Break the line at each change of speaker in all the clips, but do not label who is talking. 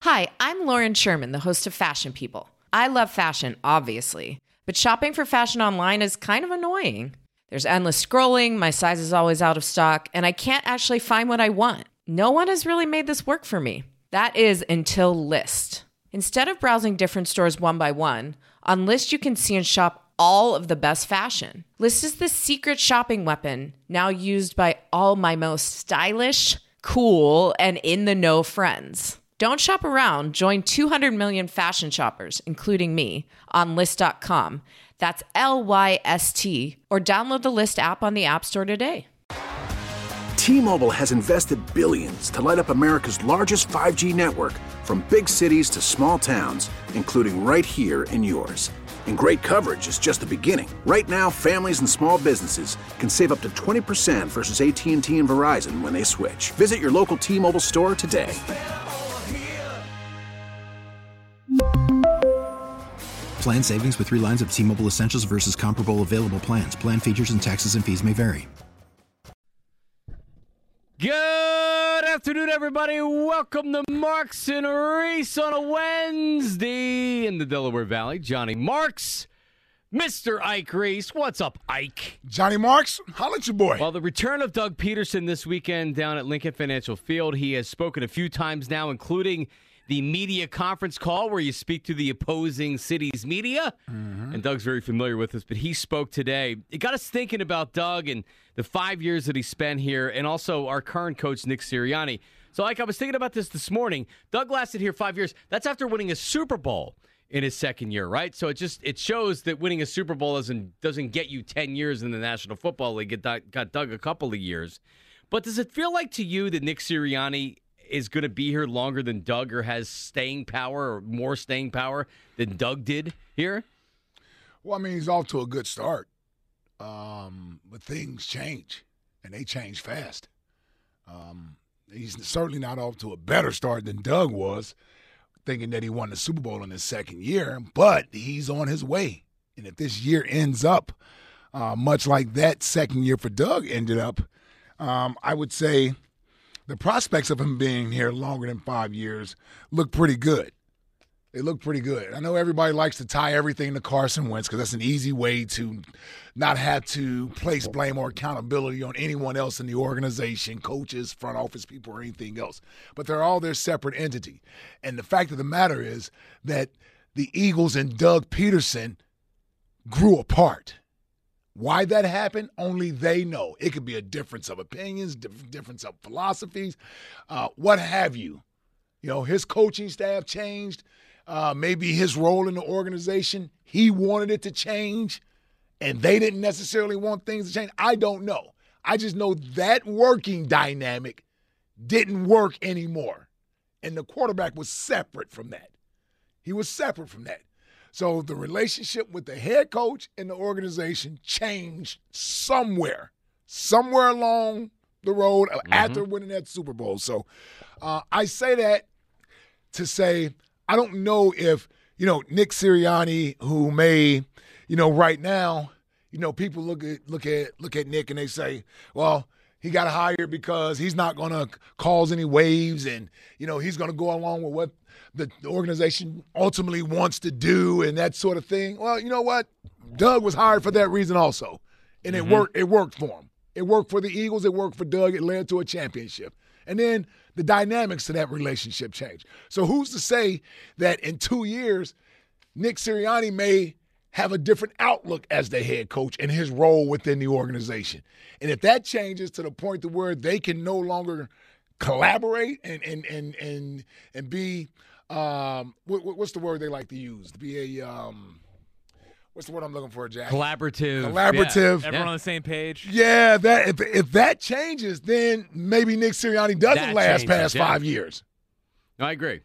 Hi, I'm Lauren Sherman, the host of Fashion People. I love fashion, obviously, but shopping for fashion online is kind of annoying. There's endless scrolling, my size is always out of stock, and I can't actually find what I want. No one has really made this work for me. That is until Lyst. Instead of browsing different stores one by one, on Lyst you can see and shop all of the best fashion. Lyst is the secret shopping weapon, now used by all my most stylish, cool, and in-the-know friends. Don't shop around. Join 200 million fashion shoppers, including me, on Lyst.com. That's Lyst, or download the Lyst app on the App Store today.
T-Mobile has invested billions to light up America's largest 5G network, from big cities to small towns, including right here in yours. And great coverage is just the beginning. Right now, families and small businesses can save up to 20% versus AT&T and Verizon when they switch. Visit your local T-Mobile store today.
Plan savings with 3 lines of T-Mobile Essentials versus comparable available plans. Plan features and taxes and fees may vary.
Good afternoon, everybody. Welcome to Marks and Reese on a Wednesday in the Delaware Valley. Johnny Marks, Mr. Ike Reese. What's up, Ike?
Johnny Marks, holla at your boy.
Well, the return of Doug Peterson this weekend down at Lincoln Financial Field. He has spoken a few times now, including the media conference call where you speak to the opposing city's media. And Doug's very familiar with this, but he spoke today. It got us thinking about Doug and the 5 years that he spent here, and also our current coach, Nick Sirianni. So, I was thinking about this morning. Doug lasted here 5 years. That's after winning a Super Bowl in his second year, right? So it shows that winning a Super Bowl doesn't get you 10 years in the National Football League. It got Doug a couple of years. But does it feel like to you that Nick Sirianni is going to be here longer than Doug, or has staying power, or more staying power than Doug did here?
Well, I mean, he's off to a good start. But things change, and they change fast. He's certainly not off to a better start than Doug was, thinking that he won the Super Bowl in his second year, but he's on his way. And if this year ends up much like that second year for Doug ended up, I would say the prospects of him being here longer than 5 years look pretty good. They look pretty good. I know everybody likes to tie everything to Carson Wentz because that's an easy way to not have to place blame or accountability on anyone else in the organization, coaches, front office people, or anything else. But they're all their separate entity. And the fact of the matter is that the Eagles and Doug Peterson grew apart. Why that happened, only they know. It could be a difference of opinions, difference of philosophies, what have you. You know, his coaching staff changed. Maybe his role in the organization, he wanted it to change, and they didn't necessarily want things to change. I don't know. I just know that working dynamic didn't work anymore, and the quarterback was separate from that. He was separate from that. So the relationship with the head coach and the organization changed somewhere along the road after winning that Super Bowl. So I say that to say I don't know if, Nick Sirianni, who may, right now, people look at Nick and they say, well, he got hired because he's not going to cause any waves and, he's going to go along with what the organization ultimately wants to do and that sort of thing. Well, you know what? Doug was hired for that reason also, and it worked for him. It worked for the Eagles. It worked for Doug. It led to a championship. And then the dynamics of that relationship changed. So who's to say that in 2 years, Nick Sirianni may have a different outlook as the head coach and his role within the organization? And if that changes to the point to where they can no longer collaborate and be what's the word they like to use? To be a what's the word I'm looking for, Jack?
Collaborative.
Yeah, everyone on the same page.
Yeah, that if that changes, then maybe Nick Sirianni doesn't last past 5 years.
No, I agree.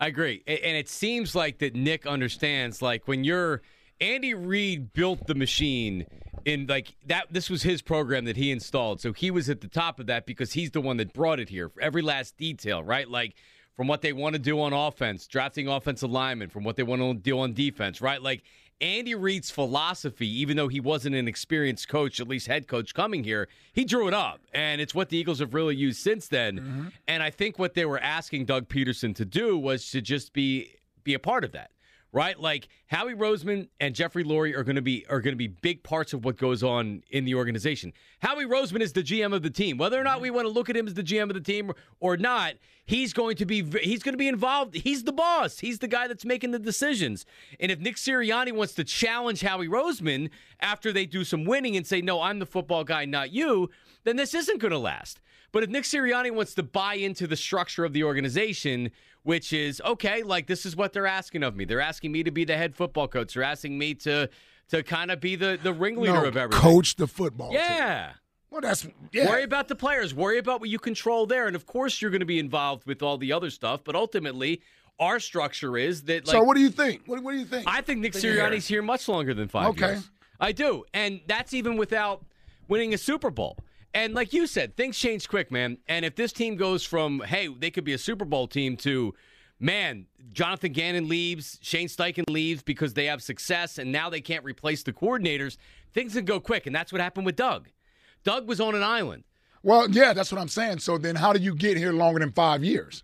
And it seems like that Nick understands, like, when you're Andy Reid built the machine in like that. This was his program that he installed. So he was at the top of that because he's the one that brought it here for every last detail, right? Like, from what they want to do on offense, drafting offensive linemen, from what they want to do on defense, right? Like, Andy Reid's philosophy, even though he wasn't an experienced coach, at least head coach coming here, he drew it up. And it's what the Eagles have really used since then. Mm-hmm. And I think what they were asking Doug Peterson to do was to just be a part of that. Right? Like Howie Roseman and Jeffrey Lurie are going to be big parts of what goes on in the organization. Howie Roseman is the GM of the team. Whether or not we want to look at him as the GM of the team or not, he's going to be involved. He's the boss. He's the guy that's making the decisions. And if Nick Sirianni wants to challenge Howie Roseman after they do some winning and say, "No, I'm the football guy, not you," then this isn't going to last. But if Nick Sirianni wants to buy into the structure of the organization, which is, okay, like this is what they're asking of me. They're asking me to be the head football coach. They're asking me to kind of be the ringleader of everything.
Coach the football team.
Yeah.
Well,
Worry about the players. Worry about what you control there. And, of course, you're going to be involved with all the other stuff. But ultimately, our structure is that, like.
So what do you think? What do you think?
I think Nick Sirianni's here much longer than 5 years. Okay. I do. And that's even without winning a Super Bowl. And like you said, things change quick, man. And if this team goes from, hey, they could be a Super Bowl team to, man, Jonathan Gannon leaves, Shane Steichen leaves because they have success, and now they can't replace the coordinators, things can go quick. And that's what happened with Doug. Doug was on an island.
Well, yeah, that's what I'm saying. So then how do you get here longer than 5 years?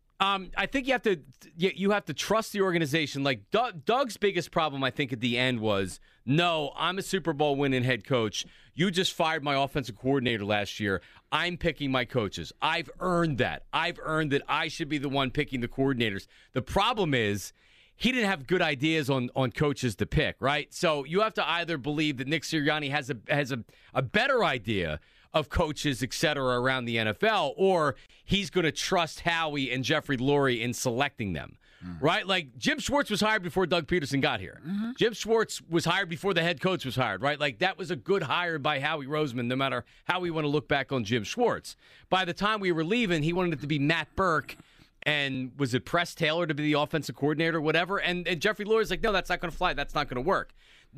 I think you have to trust the organization. Like Doug's biggest problem, I think, at the end was, no, I'm a Super Bowl winning head coach. You just fired my offensive coordinator last year. I'm picking my coaches. I've earned that. I've earned that I should be the one picking the coordinators. The problem is he didn't have good ideas on coaches to pick, right? So you have to either believe that Nick Sirianni has a better idea of coaches, et cetera, around the NFL, or he's going to trust Howie and Jeffrey Lurie in selecting them, right? Like Jim Schwartz was hired before Doug Peterson got here. Mm-hmm. Jim Schwartz was hired before the head coach was hired, right? Like that was a good hire by Howie Roseman, no matter how we want to look back on Jim Schwartz. By the time we were leaving, he wanted it to be Matt Burke, and was it Press Taylor to be the offensive coordinator, whatever? And Jeffrey Lurie's like, no, that's not going to fly. That's not going to work.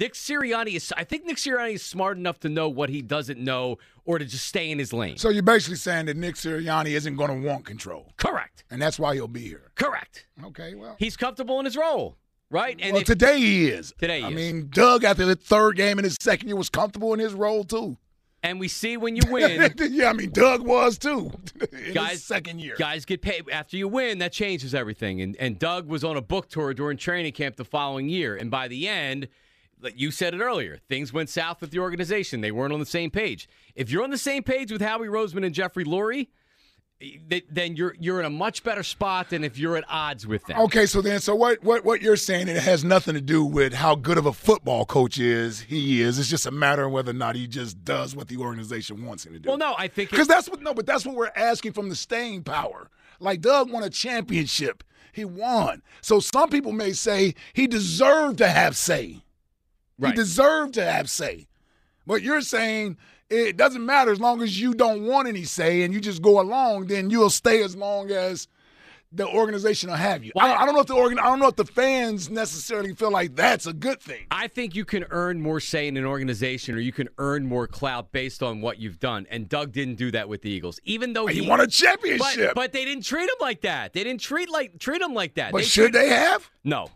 I think Nick Sirianni is smart enough to know what he doesn't know or to just stay in his lane.
So you're basically saying that Nick Sirianni isn't going to want control.
Correct.
And that's why he'll be here.
Correct.
Okay, well.
He's comfortable in his role, right? And
well, today he is.
Today he is.
I mean, Doug, after the third game in his second year, was comfortable in his role, too.
And we see when you win.
Yeah, I mean, Doug was, too, in his second year.
Guys get paid. After you win, that changes everything. And Doug was on a book tour during training camp the following year. And by the end, you said it earlier, things went south with the organization. They weren't on the same page. If you're on the same page with Howie Roseman and Jeffrey Lurie, then you're in a much better spot than if you're at odds with them.
Okay, so what you're saying, it has nothing to do with how good of a football coach he is. It's just a matter of whether or not he just does what the organization wants him to do.
Well, no, I think
because that's what we're asking from the staying power. Like Doug won a championship, he won. So some people may say he deserved to have say. Right. He deserved to have say. But you're saying it doesn't matter as long as you don't want any say and you just go along, then you'll stay as long as the organization will have you. Well, I don't know if the fans necessarily feel like that's a good thing.
I think you can earn more say in an organization, or you can earn more clout based on what you've done. And Doug didn't do that with the Eagles, even though
he won a championship.
But they didn't treat him like that. They didn't treat him like that.
But should they have?
No.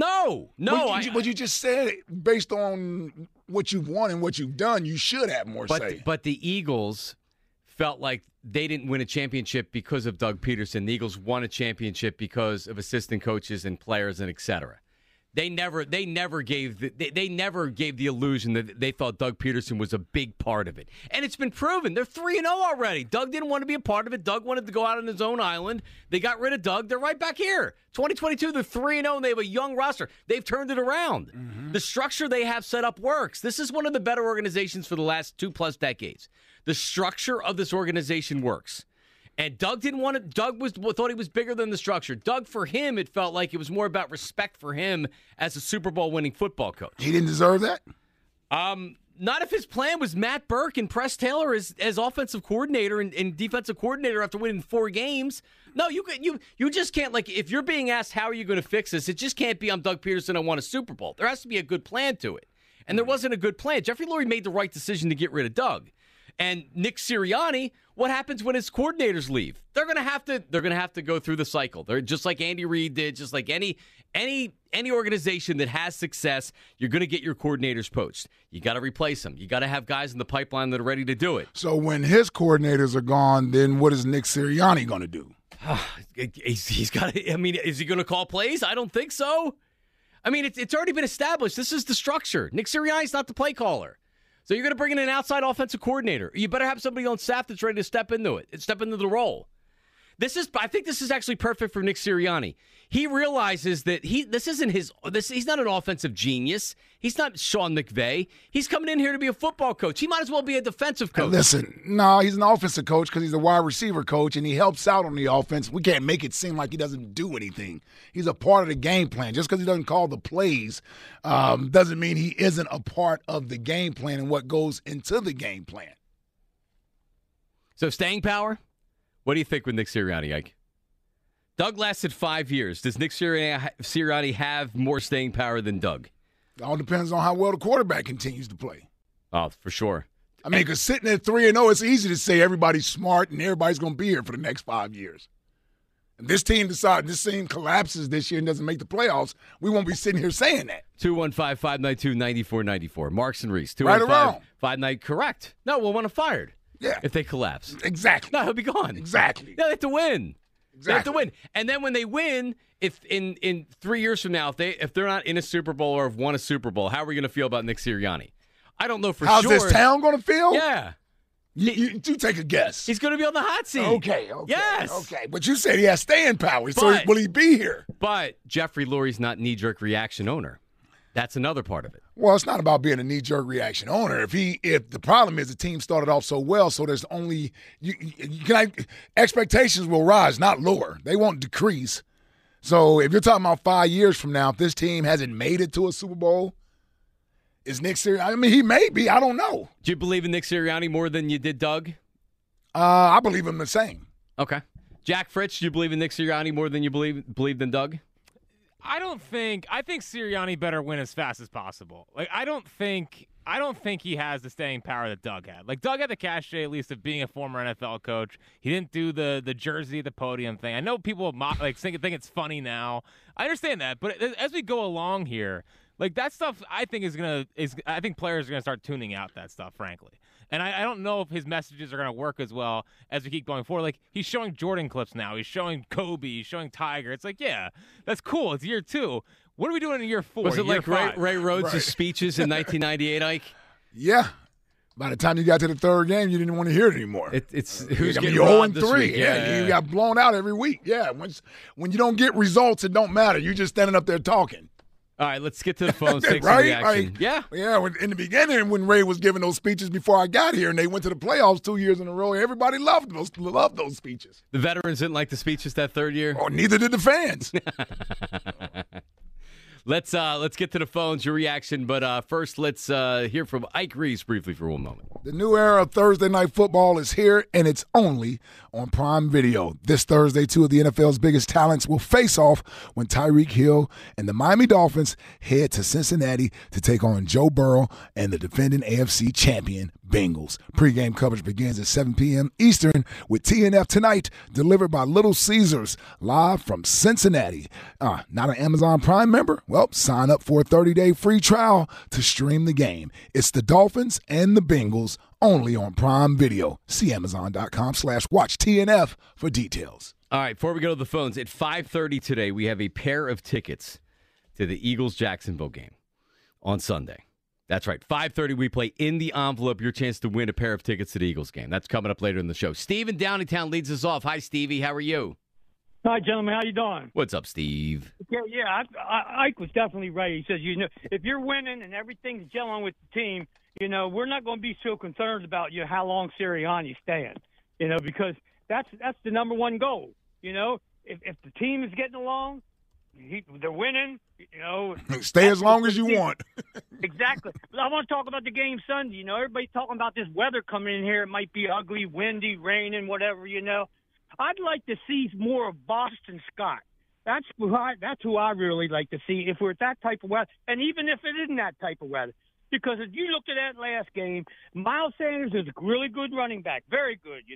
What you just said, based on what you've won and what you've done, you should have more say.
But the Eagles felt like they didn't win a championship because of Doug Peterson. The Eagles won a championship because of assistant coaches and players and et cetera. They never gave the illusion that they thought Doug Peterson was a big part of it. And it's been proven. They're 3-0 already. Doug didn't want to be a part of it. Doug wanted to go out on his own island. They got rid of Doug. They're right back here. 2022, they're 3-0, and they have a young roster. They've turned it around. Mm-hmm. The structure they have set up works. This is one of the better organizations for the last 2+ decades. The structure of this organization works. And Doug didn't want it. Doug thought he was bigger than the structure. Doug, for him, it felt like it was more about respect for him as a Super Bowl winning football coach.
He didn't deserve that?
Not if his plan was Matt Burke and Press Taylor as offensive coordinator and defensive coordinator after winning 4 games. No, you just can't. Like, if you're being asked how are you going to fix this, it just can't be I'm Doug Peterson, I want a Super Bowl. There has to be a good plan to it. And there wasn't a good plan. Jeffrey Lurie made the right decision to get rid of Doug. And Nick Sirianni what happens when his coordinators leave? They're gonna have to go through the cycle. They're just like Andy Reid did, just like any organization that has success. You're gonna get your coordinators poached. You got to replace them. You got to have guys in the pipeline that are ready to do it.
So when his coordinators are gone, then what is Nick Sirianni going to do?
He's got. I mean, is he going to call plays? I don't think so. I mean, it's already been established. This is the structure. Nick Sirianni's not the play caller. So you're going to bring in an outside offensive coordinator. You better have somebody on staff that's ready to step into the role. I think this is actually perfect for Nick Sirianni. He realizes that he's not an offensive genius. He's not Sean McVay. He's coming in here to be a football coach. He might as well be a defensive coach.
Listen, no, he's an offensive coach because he's a wide receiver coach, and he helps out on the offense. We can't make it seem like he doesn't do anything. He's a part of the game plan. Just because he doesn't call the plays doesn't mean he isn't a part of the game plan and what goes into the game plan.
So staying power? What do you think with Nick Sirianni, Ike? Doug lasted 5 years. Does Nick Sirianni have more staying power than Doug?
It all depends on how well the quarterback continues to play.
Oh, for sure.
I mean, because sitting at 3-0, it's easy to say everybody's smart and everybody's going to be here for the next 5 years. If this team collapses this year and doesn't make the playoffs, we won't be sitting here saying that.
215-592-9494. Marks and Reese.
Right or wrong?
215-59. Correct. No, we'll want to fired.
Yeah.
If they collapse.
Exactly.
No, he'll be gone.
Exactly.
Yeah, they have to win.
Exactly.
They have to win. And then when they win, if in 3 years from now, if they're not in a Super Bowl or have won a Super Bowl, how are we going to feel about Nick Sirianni? I don't know for
How's
sure.
How's this town going to feel?
Yeah.
You take a guess.
He's going to be on the hot seat.
Okay.
Yes.
Okay. But you said he has staying power, so will he be here?
But Jeffrey Lurie's not knee-jerk reaction owner. That's another part of it.
Well, it's not about being a knee-jerk reaction owner. If the problem is the team started off so well, so there's only expectations will rise, not lower. They won't decrease. So if you're talking about 5 years from now, if this team hasn't made it to a Super Bowl, is Nick Sirianni? I mean, he may be. I don't know.
Do you believe in Nick Sirianni more than you did Doug?
I believe him the same.
Okay. Jack Fritz, do you believe in Nick Sirianni more than you believe in Doug?
I think Sirianni better win as fast as possible. Like I don't think he has the staying power that Doug had. Like Doug had the cachet at least of being a former NFL coach. He didn't do the jersey at the podium thing. I know people think it's funny now. I understand that, but as we go along here, like that stuff, I think I think players are gonna start tuning out that stuff, frankly. And I don't know if his messages are going to work as well as we keep going forward. Like, he's showing Jordan clips now. He's showing Kobe. He's showing Tiger. It's like, yeah, that's cool. It's year 2. What are we doing in year 4?
Was it like Ray Rhodes' speeches in 1998, Ike?
Yeah. By the time you got to the third game, you didn't want to hear it anymore.
Who's getting
you're
robbed
0-3.
this week?
Yeah, you got blown out every week. Yeah, when you don't get results, it don't matter. You're just standing up there talking.
All right, let's get to the phones. Take
right?
some reaction.
Yeah. In the beginning, when Ray was giving those speeches before I got here, and they went to the playoffs 2 years in a row, everybody loved those speeches.
The veterans didn't like the speeches that third year?
Oh, neither did the fans.
Let's get to the phones, your reaction. But first, let's hear from Ike Reese briefly for one moment.
The new era of Thursday Night Football is here, and it's only on Prime Video. This Thursday, 2 of the NFL's biggest talents will face off when Tyreek Hill and the Miami Dolphins head to Cincinnati to take on Joe Burrow and the defending AFC champion Bengals. Pre-game coverage begins at 7 p.m. Eastern with TNF Tonight, delivered by Little Caesars, live from Cincinnati. Not an Amazon Prime member? Well, sign up for a 30-day free trial to stream the game. It's the Dolphins and the Bengals, only on Prime Video. See Amazon.com/watchtnf for details.
All right, before we go to the phones, at 5:30 today, we have a pair of tickets to the Eagles-Jacksonville game on Sunday. That's right. 5:30, we play In the Envelope, your chance to win a pair of tickets to the Eagles game. That's coming up later in the show. Steve in Downingtown leads us off. Hi, Stevie. How are you?
Hi, gentlemen. How you doing?
What's up, Steve?
Yeah. Ike was definitely right. He says, if you're winning and everything's gelling with the team, we're not going to be so concerned about how long Sirianni's staying. Because that's the number one goal. If the team is getting along, they're winning.
Stay as long as you want.
Exactly. But I want to talk about the game Sunday. Everybody's talking about this weather coming in here. It might be ugly, windy, raining, whatever. I'd like to see more of Boston Scott. That's who I really like to see if we're at that type of weather, and even if it isn't that type of weather. Because if you looked at that last game, Miles Sanders is a really good running back, very good,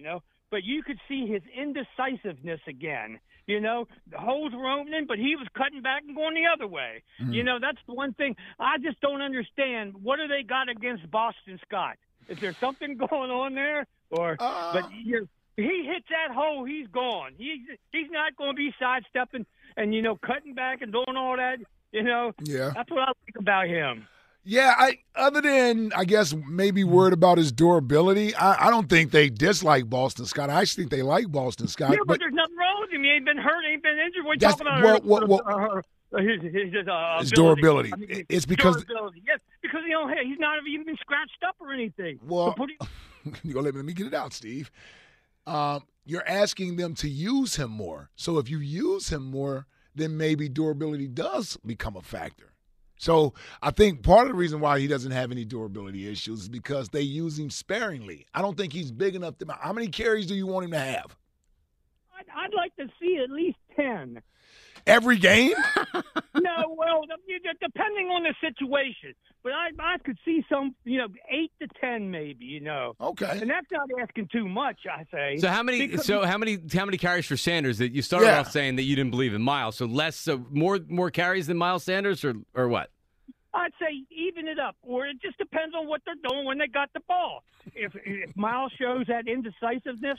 but you could see his indecisiveness again. You know, the holes were opening, but he was cutting back and going the other way. You know, that's the one thing I just don't understand. What do they got against Boston Scott? Is there something going on there? But he hits that hole, he's gone. He's not going to be sidestepping and, you know, cutting back and doing all that. You know, that's what I like about him.
Yeah, other than, I guess, maybe worried about his durability, I don't think they dislike Boston Scott. I actually think they like Boston Scott.
Yeah, but there's nothing wrong with him. He ain't been hurt, ain't been injured. We're talking about his
durability. It's because
durability. Yes, because he's not even been scratched up or anything.
Well, let me get it out, Steve. You're asking them to use him more. So if you use him more, then maybe durability does become a factor. So I think part of the reason why he doesn't have any durability issues is because they use him sparingly. I don't think he's big enough to – how many carries do you want him to have?
I'd like to see at least 10.
Every game?
No, well, depending on the situation. But I could see some, 8 to 10 maybe,
Okay.
And that's not asking too much, I say.
So how many carries for Sanders? That you started off saying that you didn't believe in Miles, so more carries than Miles Sanders, or what?
I'd say even it up, or it just depends on what they're doing when they got the ball. If Miles shows that indecisiveness,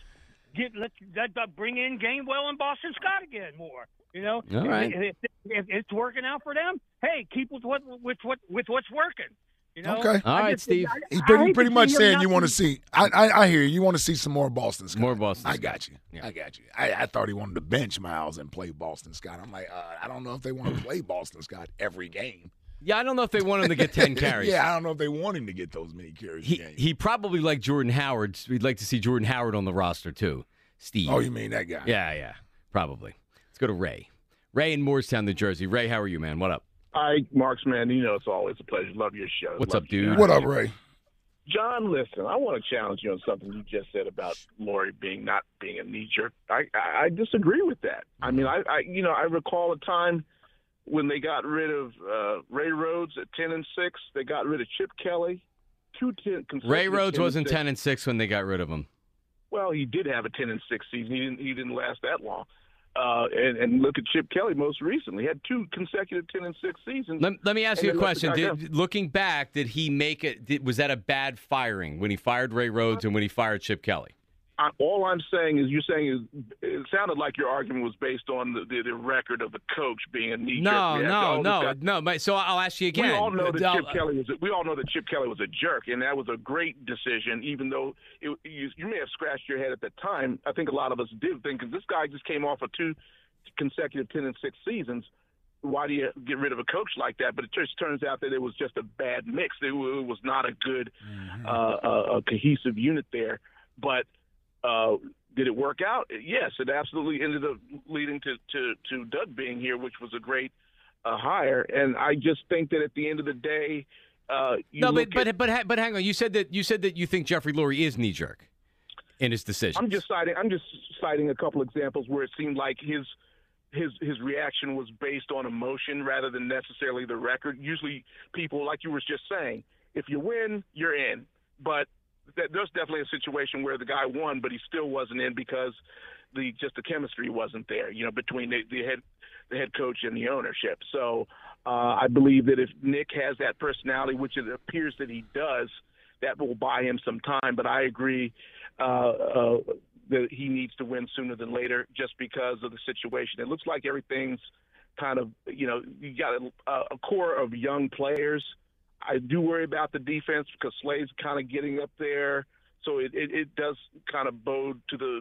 let's bring in Gainwell and Boston Scott again more.
All right.
If it's working out for them, hey, keep with what's working.
Okay.
All right, Steve.
He's pretty much saying you want to see. I hear you. You want to see some more Boston Scott.
More Boston Scott.
I got you.
Yeah.
I got you. I thought he wanted to bench Miles and play Boston Scott. I'm like, I don't know if they want to play Boston Scott every game.
Yeah, I don't know if they want him to get 10 carries.
Yeah, I don't know if they want him to get those many carries.
He probably like Jordan Howard. We'd like to see Jordan Howard on the roster too, Steve.
Oh, you mean that guy?
Yeah, probably. Let's go to Ray. Ray in Moorestown, New Jersey. Ray, how are you, man? What up?
Hi, Marks, man. It's always a pleasure. Love your show.
What's up, dude?
What up, Ray?
John, listen, I want to challenge you on something you just said about Lurie not being a knee jerk. I disagree with that. I mean, I recall a time when they got rid of Ray Rhodes at 10-6. They got rid of Chip Kelly.
Ray Rhodes wasn't 10-6 when they got rid of him.
Well, he did have a 10-6 season. He didn't last that long. And look at Chip Kelly most recently. He had 2 consecutive 10-6 seasons.
Let me ask you a question. Looking back, did he make it? Was that a bad firing when he fired Ray Rhodes and when he fired Chip Kelly?
All I'm saying is it sounded like your argument was based on the record of the coach being a knee jerk.
No. So I'll ask you again.
We all know that Chip Kelly was a jerk, and that was a great decision. Even though you may have scratched your head at the time, I think a lot of us did think, because this guy just came off of 2 consecutive 10-6 seasons. Why do you get rid of a coach like that? But it just turns out that it was just a bad mix. It was not a good, a cohesive unit there. But did it work out? Yes, it absolutely ended up leading to Doug being here, which was a great hire. And I just think that at the end of the day,
but hang on. You said that you think Jeffrey Lurie is knee jerk in his decision.
I'm just citing a couple examples where it seemed like his reaction was based on emotion rather than necessarily the record. Usually, people, like you were just saying, if you win, you're in. But there's definitely a situation where the guy won, but he still wasn't in because the chemistry wasn't there, between the head coach and the ownership. So I believe that if Nick has that personality, which it appears that he does, that will buy him some time. But I agree that he needs to win sooner than later just because of the situation. It looks like everything's kind of, you got a core of young players. I do worry about the defense because Slade's kind of getting up there, so it does kind of bode to the.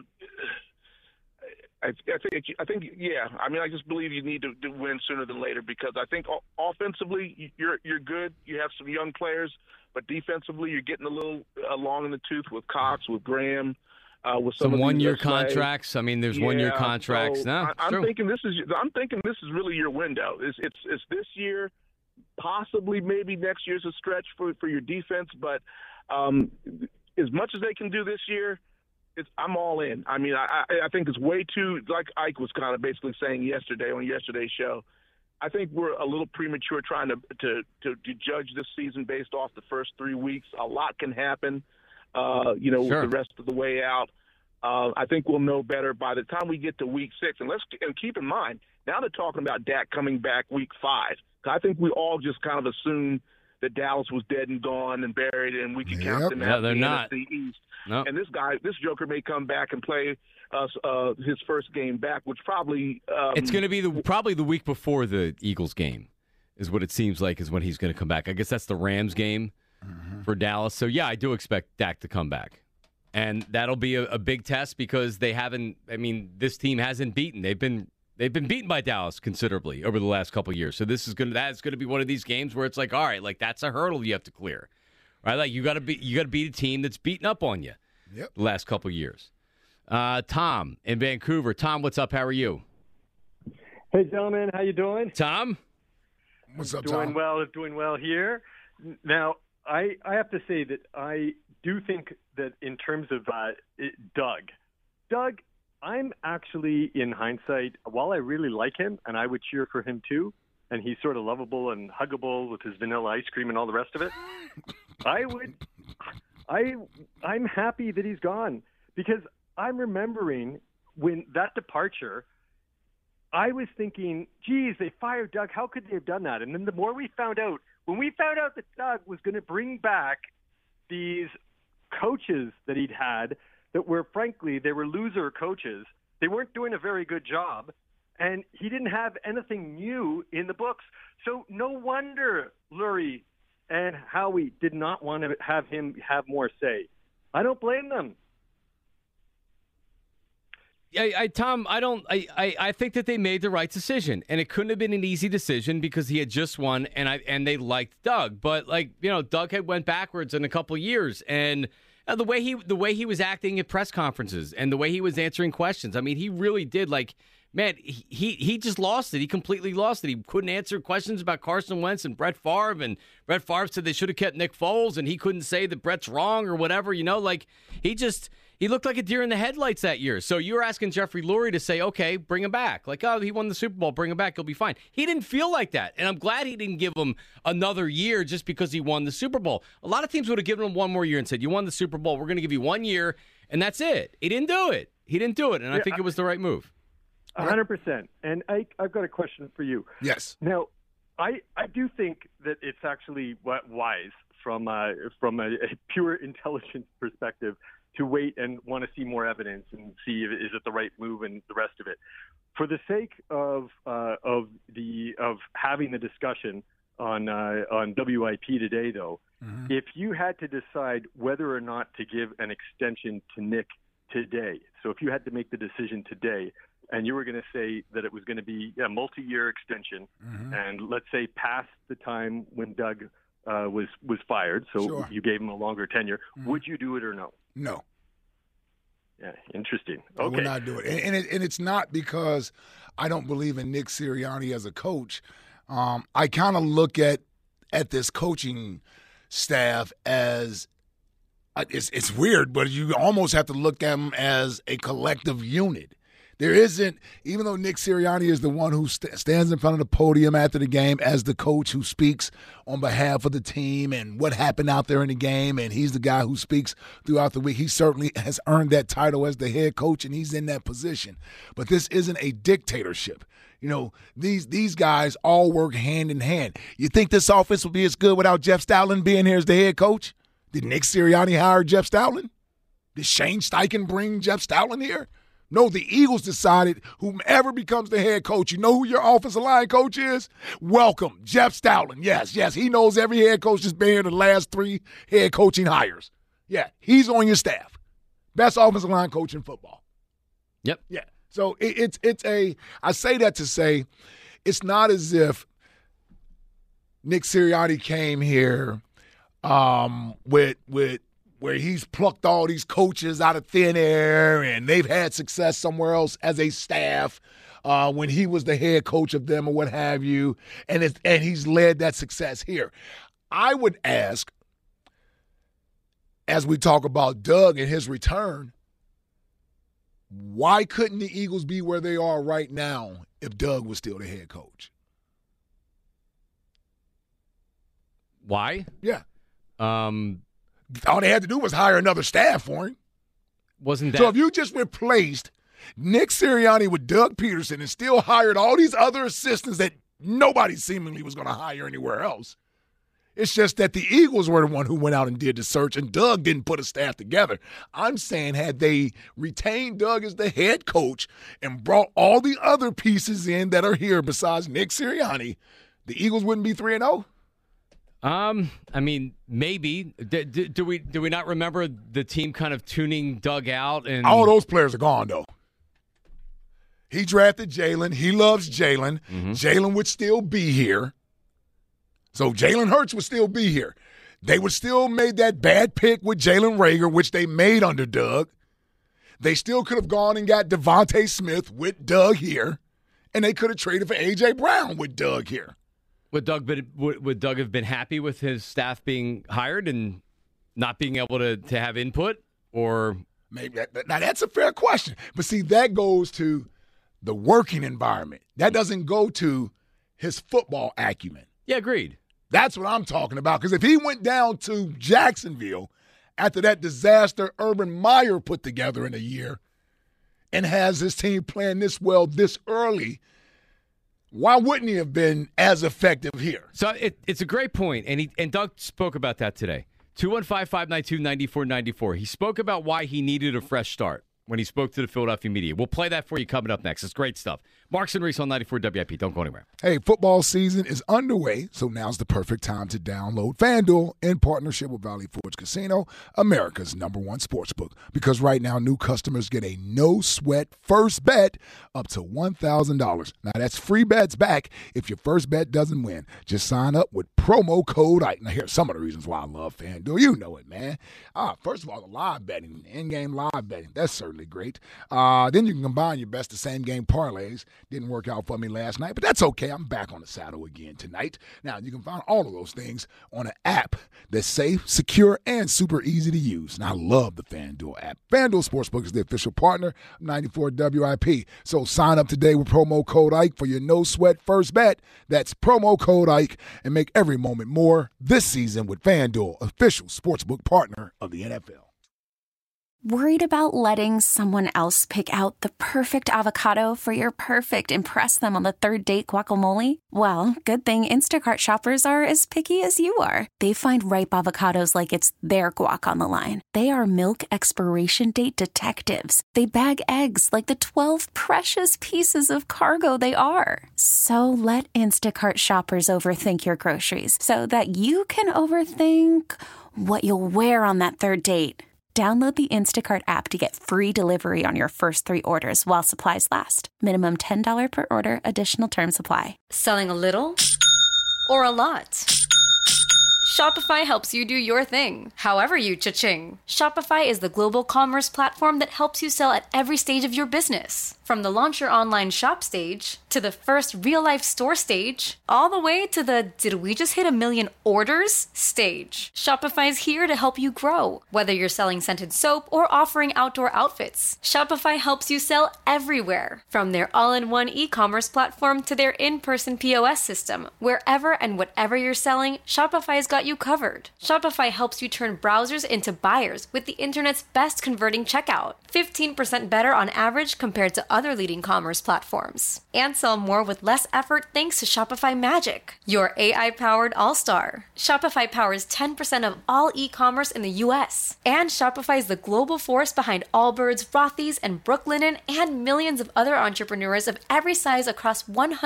I think. I mean, I just believe you need to win sooner than later because I think offensively you're good. You have some young players, but defensively you're getting a little long in the tooth with Cox, with Graham, with some
1-year contracts. I mean, there's 1-year contracts.
So I'm thinking this is really your window. It's this year. Possibly maybe next year's a stretch for your defense, but as much as they can do this year, I'm all in. I mean, I think it's way too, like Ike was kind of basically saying yesterday on yesterday's show, I think we're a little premature trying to judge this season based off the first 3 weeks. A lot can happen,
Sure.
the rest of the way out. I think we'll know better by the time we get to week 6. And keep in mind, now they're talking about Dak coming back week 5. I think we all just kind of assumed that Dallas was dead and gone and buried, and we could count them out
they're
the
not.
NFC East.
Nope.
And this joker may come back and play us his first game back, which probably
it's going to be probably the week before the Eagles game, is what it seems like is when he's going to come back. I guess that's the Rams game for Dallas. So yeah, I do expect Dak to come back, and that'll be a big test because they haven't. I mean, this team hasn't beaten. They've been beaten by Dallas considerably over the last couple of years. So that's going to be one of these games where it's like, all right, like that's a hurdle you have to clear, right? Like you got to beat a team that's beaten up on you the last couple of years. Tom in Vancouver. Tom, what's up? How are you?
Hey, gentlemen, how you doing?
Tom,
what's up,
Tom?
Doing
well here. Now, I have to say that I do think that in terms of Doug. I'm actually, in hindsight, while I really like him, and I would cheer for him too, and he's sort of lovable and huggable with his vanilla ice cream and all the rest of it, I'm happy that he's gone, because I'm remembering when that departure, I was thinking, geez, they fired Doug. How could they have done that? And then the more we found out, when we found out that Doug was going to bring back these coaches that he'd had, that were, frankly, they were loser coaches. They weren't doing a very good job, and he didn't have anything new in the books. So no wonder Lurie and Howie did not want to have him have more say. I don't blame them.
Tom, I think that they made the right decision, and it couldn't have been an easy decision because he had just won, and they liked Doug. But Doug had went backwards in a couple of years, and the way he was acting at press conferences and the way he was answering questions, I mean, he really did he just lost it. He completely lost it. He couldn't answer questions about Carson Wentz and Brett Favre, and Brett Favre said they should have kept Nick Foles, and he couldn't say that Brett's wrong or whatever. He looked like a deer in the headlights that year. So you were asking Jeffrey Lurie to say, okay, bring him back. He won the Super Bowl, bring him back, he'll be fine. He didn't feel like that, and I'm glad he didn't give him another year just because he won the Super Bowl. A lot of teams would have given him one more year and said, you won the Super Bowl, we're going to give you 1 year, and that's it. He didn't do it, and I think it was the right move.
100%. And I've got a question for you.
Yes.
Now, I do think that it's actually wise from a pure intelligence perspective to wait and want to see more evidence and see is it the right move and the rest of it. For the sake of having the discussion on WIP today, though, if you had to decide whether or not to give an extension to Nick today, so if you had to make the decision today, and you were going to say that it was going to be a multi-year extension, and let's say past the time when Doug was fired, so you gave him a longer tenure, would you do it or no?
No.
Yeah, interesting.
Okay. I would not do it. And it's not because I don't believe in Nick Sirianni as a coach. I kind of look at this coaching staff as it's weird, but you almost have to look at them as a collective unit. There isn't, even though Nick Sirianni is the one who stands in front of the podium after the game as the coach who speaks on behalf of the team and what happened out there in the game, and he's the guy who speaks throughout the week. He certainly has earned that title as the head coach, and he's in that position. But this isn't a dictatorship. These guys all work hand in hand. You think this offense would be as good without Jeff Stoutland being here as the head coach? Did Nick Sirianni hire Jeff Stoutland? Did Shane Steichen bring Jeff Stoutland here? No, the Eagles decided whomever becomes the head coach, you know who your offensive line coach is? Welcome, Jeff Stoutland. Yes, he knows every head coach that's been here the last 3 head coaching hires. Yeah, he's on your staff. Best offensive line coach in football.
Yep.
Yeah. So I say that to say it's not as if Nick Sirianni came here with where he's plucked all these coaches out of thin air and they've had success somewhere else as a staff when he was the head coach of them or what have you, and he's led that success here. I would ask, as we talk about Doug and his return, why couldn't the Eagles be where they are right now if Doug was still the head coach?
Why?
Yeah. All they had to do was hire another staff for him.
wasn't that?
So if you just replaced Nick Sirianni with Doug Peterson and still hired all these other assistants that nobody seemingly was going to hire anywhere else, it's just that the Eagles were the one who went out and did the search, and Doug didn't put a staff together. I'm saying had they retained Doug as the head coach and brought all the other pieces in that are here besides Nick Sirianni, the Eagles wouldn't be 3-0?
I mean, maybe. Do we not remember the team kind of tuning Doug out? And
all those players are gone, though. He drafted Jalen. He loves Jalen. Mm-hmm. Jalen would still be here. So Jalen Hurts would still be here. They would still made that bad pick with Jalen Reagor, which they made under Doug. They still could have gone and got Devontae Smith with Doug here, and they could have traded for A.J. Brown with Doug here.
Would Doug have been happy with his staff being hired and not being able to have input? Or
maybe now that's a fair question. But see, that goes to the working environment. That doesn't go to his football acumen.
Yeah, agreed.
That's what I'm talking about. Because if he went down to Jacksonville after that disaster Urban Meyer put together in a year and has his team playing this well this early, why wouldn't he have been as effective here?
So it's a great point, and Doug spoke about that today. 215-592-9494. He spoke about why he needed a fresh start when he spoke to the Philadelphia media. We'll play that for you coming up next. It's great stuff. Marks and Reese on 94 WIP. Don't go anywhere.
Hey, football season is underway, so now's the perfect time to download FanDuel in partnership with Valley Forge Casino, America's #1 sportsbook. Because right now, new customers get a no-sweat first bet up to $1,000. Now, that's free bets back if your first bet doesn't win. Just sign up with promo code IKE. Now, here's some of the reasons why I love FanDuel. You know it, man. First of all, the live betting, in-game live betting. That's certainly great. Then you can combine your best of same-game parlays. Didn't work out for me last night, but that's okay. I'm back on the saddle again tonight. Now, you can find all of those things on an app that's safe, secure, and super easy to use. And I love the FanDuel app. FanDuel Sportsbook is the official partner of 94 WIP. So sign up today with promo code IKE for your no-sweat first bet. That's promo code IKE, and make every moment more this season with FanDuel, official sportsbook partner of the NFL.
Worried about letting someone else pick out the perfect avocado for your perfect impress them on the third date guacamole? Well, good thing Instacart shoppers are as picky as you are. They find ripe avocados like it's their guac on the line. They are milk expiration date detectives. They bag eggs like the 12 precious pieces of cargo they are. So let Instacart shoppers overthink your groceries so that you can overthink what you'll wear on that third date. Download the Instacart app to get free delivery on your first 3 orders while supplies last. Minimum $10 per order. Additional terms apply.
Selling a little or a lot? Shopify helps you do your thing, however you cha-ching. Shopify is the global commerce platform that helps you sell at every stage of your business. From the launch your online shop stage, to the first real-life store stage, all the way to the did we just hit 1 million orders stage. Shopify's here to help you grow. Whether you're selling scented soap or offering outdoor outfits, Shopify helps you sell everywhere. From their all-in-one e-commerce platform to their in-person POS system, wherever and whatever you're selling, Shopify's got you covered. Shopify helps you turn browsers into buyers with the internet's best converting checkout. 15% better on average compared to other leading commerce platforms. And sell more with less effort thanks to Shopify Magic, your AI-powered all-star. Shopify powers 10% of all e-commerce in the U.S. And Shopify is the global force behind Allbirds, Rothy's, and Brooklinen, and millions of other entrepreneurs of every size across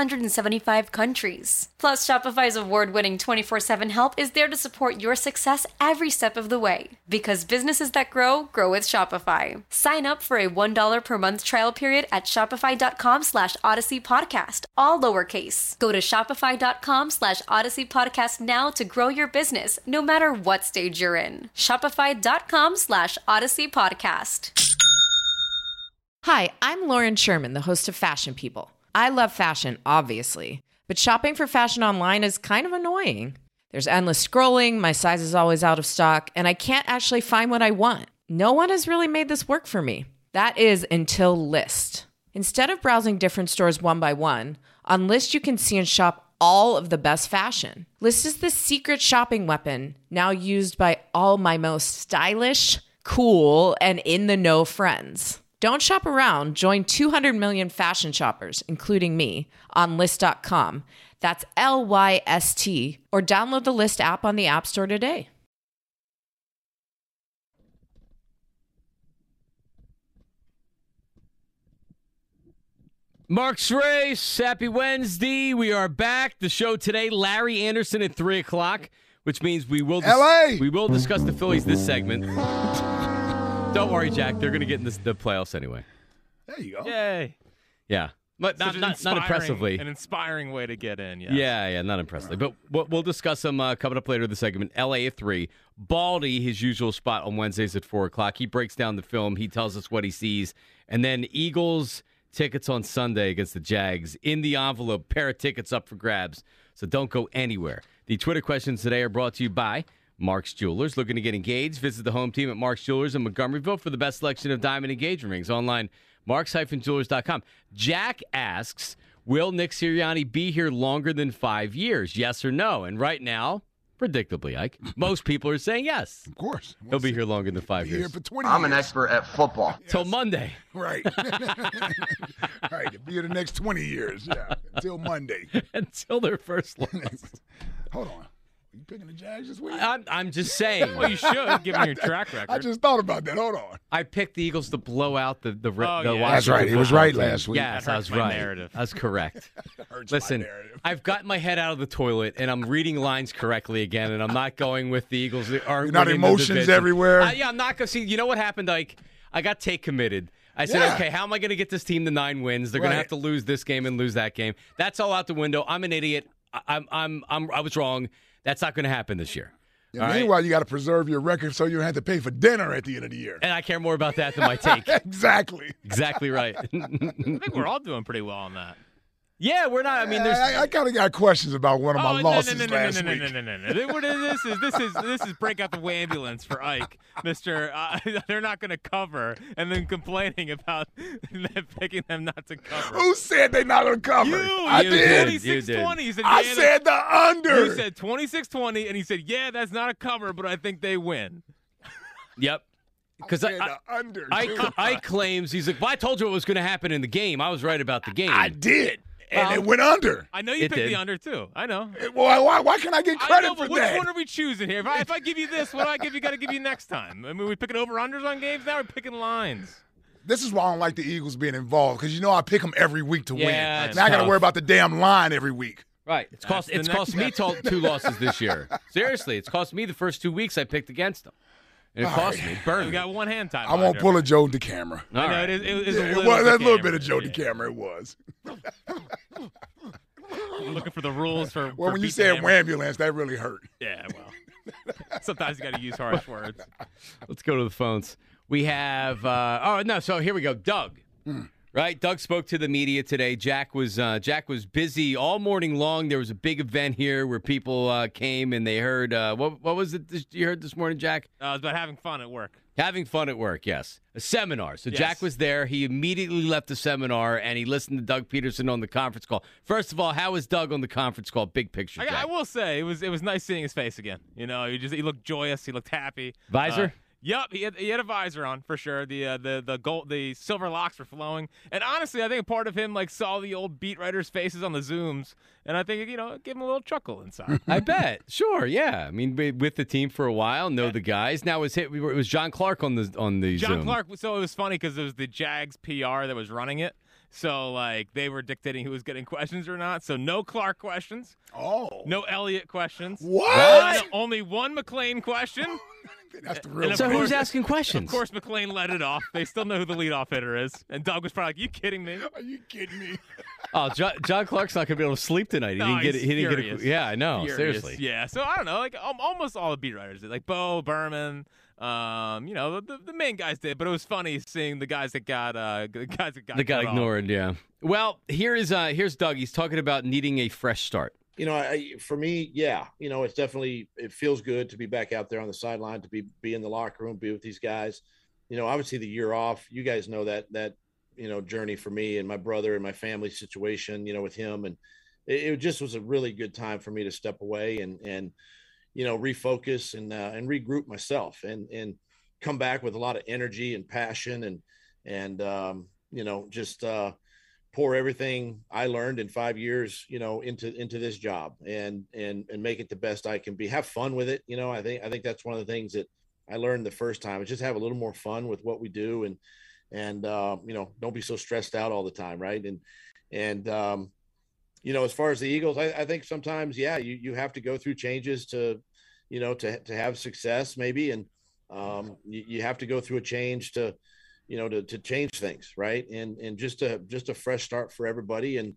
175 countries. Plus, Shopify's award-winning 24/7 help is there to support your success every step of the way. Because businesses that grow, grow with Shopify. Sign up for a $1 per month trial period at shopify.com/Odyssey Podcast, all lowercase. Go to shopify.com/Odyssey Podcast now to grow your business, no matter what stage you're in. Shopify.com/Odyssey Podcast.
Hi, I'm Lauren Sherman, the host of Fashion People. I love fashion, obviously, but shopping for fashion online is kind of annoying. There's endless scrolling, my size is always out of stock, and I can't actually find what I want. No one has really made this work for me. That is until Lyst. Instead of browsing different stores one by one, on Lyst you can see and shop all of the best fashion. Lyst is the secret shopping weapon now used by all my most stylish, cool, and in-the-know friends. Don't shop around. Join 200 million fashion shoppers, including me, on Lyst.com. That's Lyst, or download the Lyst app on the App Store today.
Mark's Race, happy Wednesday. We are back. The show today, Larry Anderson at 3 o'clock, which means we will discuss the Phillies this segment. Don't worry, Jack. They're going to get in the playoffs anyway.
There you go.
Yay.
Yeah. But not impressively.
An inspiring way to get in, yes.
Yeah, not impressively. But we'll discuss them coming up later in the segment. LA at 3. Baldy, his usual spot on Wednesdays at 4 o'clock. He breaks down the film. He tells us what he sees. And then Eagles tickets on Sunday against the Jags. In the envelope, pair of tickets up for grabs. So don't go anywhere. The Twitter questions today are brought to you by Mark's Jewelers. Looking to get engaged? Visit the home team at Mark's Jewelers in Montgomeryville for the best selection of diamond engagement rings. Online, marks-jewelers.com. Jack asks, will Nick Sirianni be here longer than 5 years? Yes or no? And right now, predictably, Ike, most people are saying yes.
Of course.
He'll be here longer than 5 years.
Here for 20
I'm
years.
an expert at football.
Till Monday.
Right. Right. Be here the next 20 years. Yeah. Until Monday.
Until their first loss.
Hold on. You picking the Jags this week?
I'm just saying.
Well, you should, given your track record.
I just thought about that. Hold on.
I picked the Eagles to blow out the
yeah.
That's right. He was right last week.
Yes, I was right.
Narrative.
I was correct. Listen,
my narrative.
I've gotten my head out of the toilet, and I'm reading lines correctly again, and I'm not going with the Eagles. You're
not emotions everywhere?
Yeah, I'm not going to see. You know what happened, Ike? I got take committed. I said, okay, how am I going to get this team to 9 wins? They're going to have to lose this game and lose that game. That's all out the window. I'm an idiot. I was wrong. That's not going to happen this year.
Yeah, meanwhile, you got to preserve your record so you don't have to pay for dinner at the end of the year.
And I care more about that than my take.
Exactly.
Exactly right.
I think we're all doing pretty well on that.
Yeah, we're not. I mean, there's.
I kind of got questions about one of my losses last week.
This is break out the ambulance for Ike, Mister. They're not going to cover, and then complaining about picking them not to cover.
Who said they're not going to cover?
I
did.
26-20.
I said the under.
You said 26-20, and he said, "Yeah, that's not a cover, but I think they win."
Yep. Because I claims he's like, well, I told you what was going to happen in the game. I was right about the game.
I did. And it went under.
I know you picked the under, too. I know.
Well, why can't I get credit for
which
that?
Which one are we choosing here? If I give you this, what do I got to give you next time? I mean, we picking over-unders on games now? We're picking lines.
This is why I don't like the Eagles being involved, because I pick them every week to win. Now
I
got to worry about the damn line every week.
Right. It's cost me 2 losses this year. Seriously, it's cost me the first 2 weeks I picked against them. And it cost me. Burned.
We got one hand tied.
I won't pull a Joe DeCamera.
I know, it is a
little bit of Joe DeCamera. It was.
I'm looking for the rules for.
Well, when you said ambulance, that really hurt.
Yeah, well, sometimes you got to use harsh words.
Let's go to the phones. We have. So here we go. Doug. Right, Doug spoke to the media today. Jack was busy all morning long. There was a big event here where people came and they heard. What was it you heard this morning, Jack?
It was about having fun at work.
Having fun at work, yes. A seminar. So
yes.
Jack was there. He immediately left the seminar, and he listened to Doug Peterson on the conference call. First of all, how was Doug on the conference call? Big picture, Jack.
I will say, it was nice seeing his face again. He looked joyous. He looked happy.
Visor?
Yep, he had a visor on for sure. The silver locks were flowing, and honestly, I think part of him saw the old beat writers' faces on the Zooms, and I think it gave him a little chuckle inside.
I bet, sure, yeah. I mean, with the team for a while, know the guys. Now it was John Clark on the Zoom.
John Clark. So it was funny because it was the Jags PR that was running it. So they were dictating who was getting questions or not. So no Clark questions.
Oh.
No Elliott questions.
What?
Only one McLean question.
That's the real.
So who's asking questions?
Of course, McLean led it off. They still know who the leadoff hitter is. And Doug was probably like, "You kidding me?
Are you kidding me?"
Oh, John Clark's not going to be able to sleep tonight. He didn't get. Yeah, I know.
Furious.
Seriously.
Yeah. So I don't know. Almost all the beat writers did. Bo Berman. The main guys did, but it was funny seeing the guys that got
ignored. Yeah. Well, here's Doug. He's talking about needing a fresh start.
For me, yeah, it's definitely, it feels good to be back out there on the sideline, to be in the locker room, be with these guys. Obviously the year off, you guys know that journey for me and my brother and my family situation, with him. And it just was a really good time for me to step away and refocus and regroup myself. And come back with a lot of energy and passion and just pour everything I learned in 5 years, into this job and make it the best I can be. Have fun with it. I think that's one of the things that I learned the first time, is just have a little more fun with what we do and don't be so stressed out all the time. Right. And as far as the Eagles, I think sometimes, you have to go through changes to have success maybe. And you have to go through a change to change things. Right. And just a fresh start for everybody.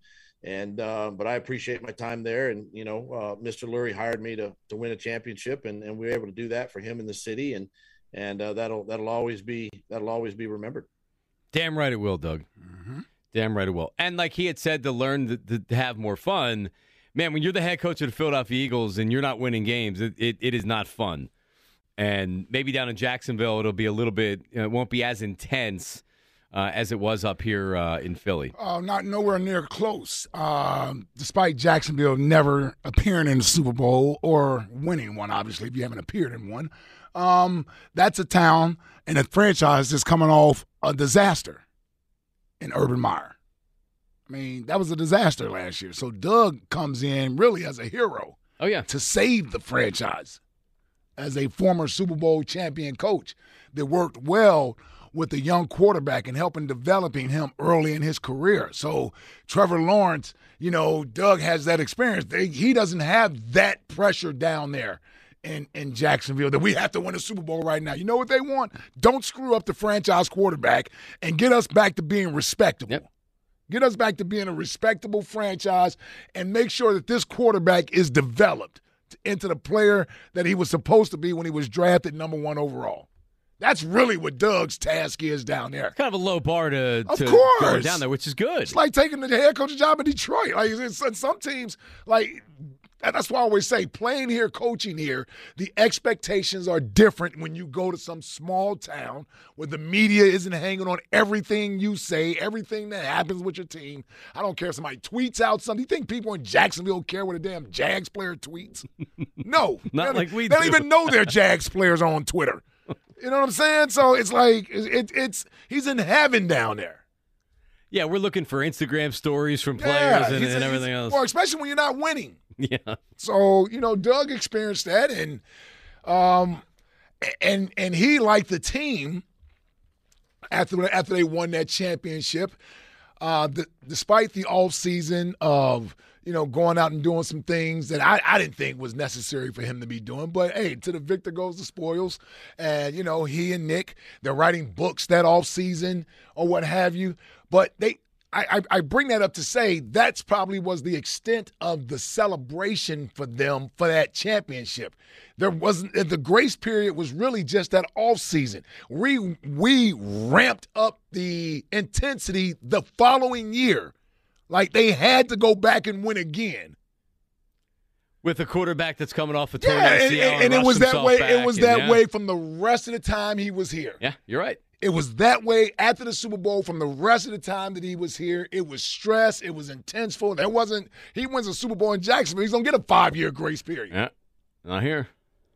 But I appreciate my time there. And, Mr. Lurie hired me to win a championship and we were able to do that for him in the city. And that'll always be remembered.
Damn right it will, Doug.
Mm-hmm.
Damn right it will. And like he had said, to learn to have more fun, man, when you're the head coach of the Philadelphia Eagles and you're not winning games, it is not fun. And maybe down in Jacksonville, it'll be a little bit, it won't be as intense as it was up here in Philly.
Not nowhere near close. Despite Jacksonville never appearing in the Super Bowl or winning one, obviously, if you haven't appeared in one. That's a town and a franchise that's coming off a disaster in Urban Meyer. I mean, that was a disaster last year. So Doug comes in really as a hero.
Oh, yeah.
To save the franchise as a former Super Bowl champion coach that worked well with a young quarterback and helping developing him early in his career. So Trevor Lawrence, Doug has that experience. He doesn't have that pressure down there in Jacksonville that we have to win a Super Bowl right now. You know what they want? Don't screw up the franchise quarterback and get us back to being respectable.
Yep.
Get us back to being a respectable franchise and make sure that this quarterback is developed into the player that he was supposed to be when he was drafted number 1 overall. That's really what Doug's task is down there.
Kind of a low bar to go down there, which is good.
It's like taking the head coach's job in Detroit. Like some teams, that's why I always say, playing here, coaching here, the expectations are different when you go to some small town where the media isn't hanging on everything you say, everything that happens with your team. I don't care if somebody tweets out something. You think people in Jacksonville care what a damn Jags player tweets? No.
Not like we do.
They don't even know their Jags players on Twitter. You know what I'm saying? So it's like he's in heaven down there.
Yeah, we're looking for Instagram stories from players and everything else.
Well, especially when you're not winning.
Yeah.
So, Doug experienced that and he liked the team after they won that championship. Despite the offseason of going out and doing some things that I didn't think was necessary for him to be doing. But, hey, to the victor goes the spoils. And, he and Nick, they're writing books that offseason or what have you. But I bring that up to say that's probably was the extent of the celebration for them for that championship. There wasn't – the grace period was really just that offseason. We ramped up the intensity the following year. Like they had to go back and win again.
With a quarterback that's coming off a torn ACL
and it was that way.
Back
it was that way from the rest of the time he was here.
Yeah, you're right.
It was that way after the Super Bowl from the rest of the time that he was here. It was stress. It was intenseful. There wasn't. He wins a Super Bowl in Jacksonville. He's gonna get a 5-year grace period.
Yeah, not here.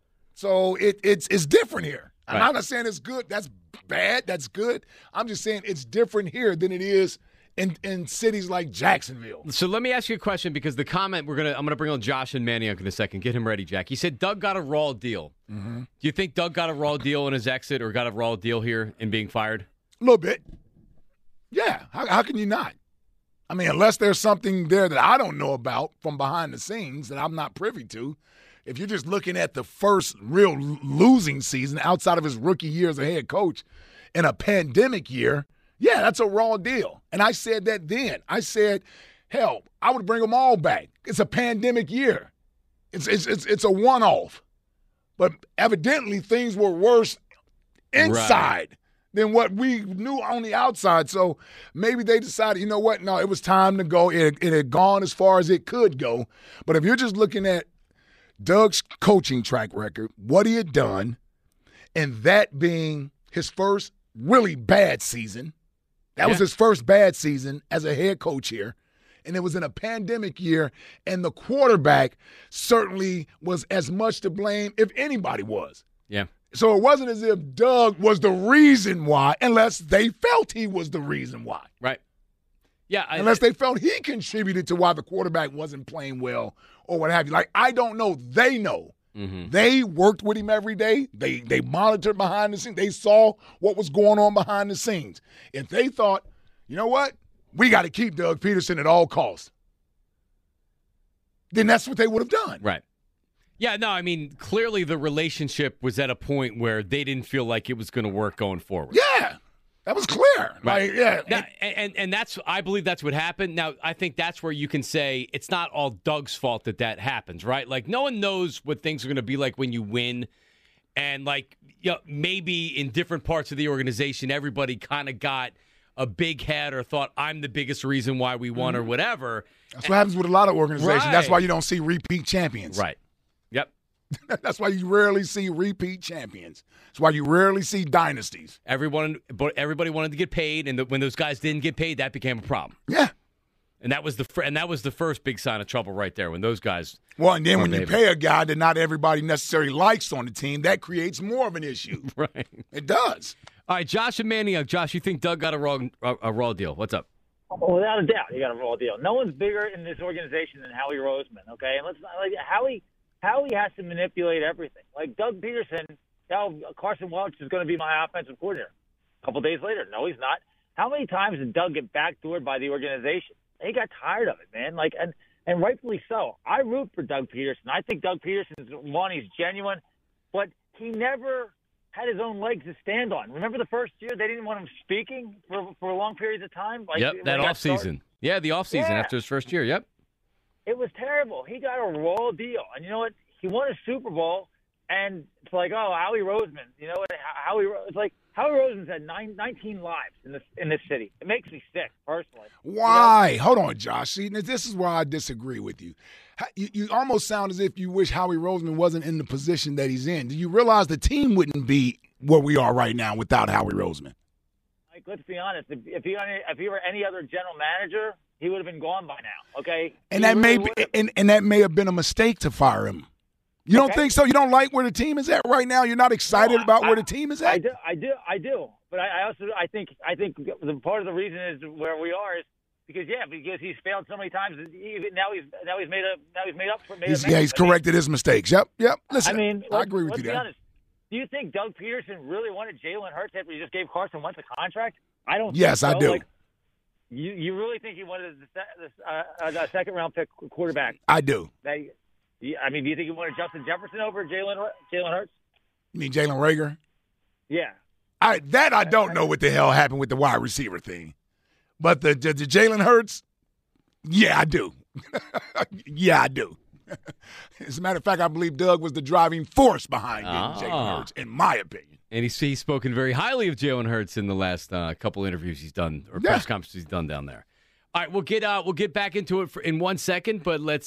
So it's different here.
Right.
I'm not saying it's good. That's bad. That's good. I'm just saying it's different here than it is in cities like Jacksonville.
So let me ask you a question because the comment I'm gonna bring on Josh and Manioc in a second. Get him ready, Jack. He said Doug got a raw deal.
Mm-hmm.
Do you think Doug got a raw deal in his exit or got a raw deal here in being fired?
A little bit. Yeah. How can you not? I mean, unless there's something there that I don't know about from behind the scenes that I'm not privy to. If you're just looking at the first real losing season outside of his rookie year as a head coach in a pandemic year, yeah, that's a raw deal. And I said that then. I said, hell, I would bring them all back. It's a pandemic year. It's a one-off. But evidently things were worse inside than what we knew on the outside. So maybe they decided, you know what? No, it was time to go. It had gone as far as it could go. But if you're just looking at Doug's coaching track record, what he had done, and that being his first really bad season. That was his first bad season as a head coach here. And it was in a pandemic year, and the quarterback certainly was as much to blame if anybody was.
Yeah.
So it wasn't as if Doug was the reason why, unless they felt he was the reason why.
Right. Yeah.
Unless they felt he contributed to why the quarterback wasn't playing well or what have you. Like, I don't know. They know.
Mm-hmm.
They worked with him every day. They monitored behind the scenes. They saw what was going on behind the scenes. If they thought, you know what, we got to keep Doug Peterson at all costs, then that's what they would have done.
Right. Yeah, no, I mean, clearly the relationship was at a point where they didn't feel like it was going to work going forward.
Yeah, that was clear.
Right.
Like, yeah.
Now, and that's, I believe that's what happened. Now, I think that's where you can say it's not all Doug's fault that happens, right? Like, no one knows what things are going to be like when you win. And, like, you know, maybe in different parts of the organization, everybody kind of got a big head or thought, I'm the biggest reason why we won or whatever.
That's what happens with a lot of organizations.
Right.
That's why you don't see repeat champions.
Right. Yep.
That's why you rarely see repeat champions. That's why you rarely see dynasties.
Everybody wanted to get paid, and when those guys didn't get paid, that became a problem.
Yeah.
And that was the first big sign of trouble right there when those guys.
Well, and then when you pay a guy that not everybody necessarily likes on the team, that creates more of an issue.
Right.
It does.
All right, Josh and Manny. Josh, you think Doug got a raw deal? What's up?
Well, without a doubt, you got a raw deal. No one's bigger in this organization than Howie Roseman. Okay, and let's not like Howie has to manipulate everything. Like Doug Peterson, now Carson Wentz is going to be my offensive coordinator. A couple days later, no, he's not. How many times did Doug get backdoored by the organization? He got tired of it, man. Like, and rightfully so. I root for Doug Peterson. I think Doug Peterson is one. He's genuine, but he never had his own legs to stand on. Remember the first year they didn't want him speaking for long periods of time. Like,
yep, that off season. Yeah, the off season after his first year. Yep.
It was terrible. He got a raw deal, and you know what? He won a Super Bowl, and it's like, oh, Howie Roseman. You know what? It's like Howie Roseman's had 19 lives in this city. It makes me sick personally.
Why?
You know?
Hold on, Josh. See, this is where I disagree with you. You almost sound as if you wish Howie Roseman wasn't in the position that he's in. Do you realize the team wouldn't be where we are right now without Howie Roseman?
Like, let's be honest. If he were any other general manager, he would have been gone by now. Okay,
and that may have been a mistake to fire him. You don't think so? You don't like where the team is at right now? You're not excited about where the team is at?
I do. But I think the part of the reason is where we are is because he's failed so many times. Now he's made up for it.
He's corrected his mistakes. Yep. Listen, I agree with
let's
you
be
there.
honest. Do you think Doug Peterson really wanted Jalen Hurts after he just gave Carson Wentz a contract? I don't.
Yes,
think so.
I do.
Like, you really think he wanted a second round pick quarterback?
I do.
Do you think he wanted Justin Jefferson over Jalen Hurts?
You mean Jalen Reagor?
Yeah.
I don't know what the hell happened with the wide receiver thing. But the Jalen Hurts, yeah, I do. Yeah, I do. As a matter of fact, I believe Doug was the driving force behind getting Jalen Hurts, in my opinion.
And he's spoken very highly of Jalen Hurts in the last couple interviews he's done or press conferences he's done down there. All right, we'll get back into it in 1 second, but let's